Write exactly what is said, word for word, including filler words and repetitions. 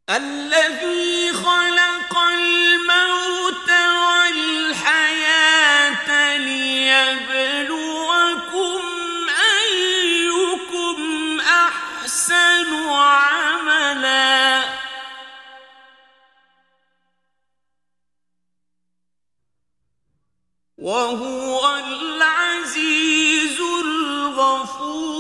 الذي خلق الموت والحياة ليبلوكم أيكم أحسن عملا وهو العزيز الغفور.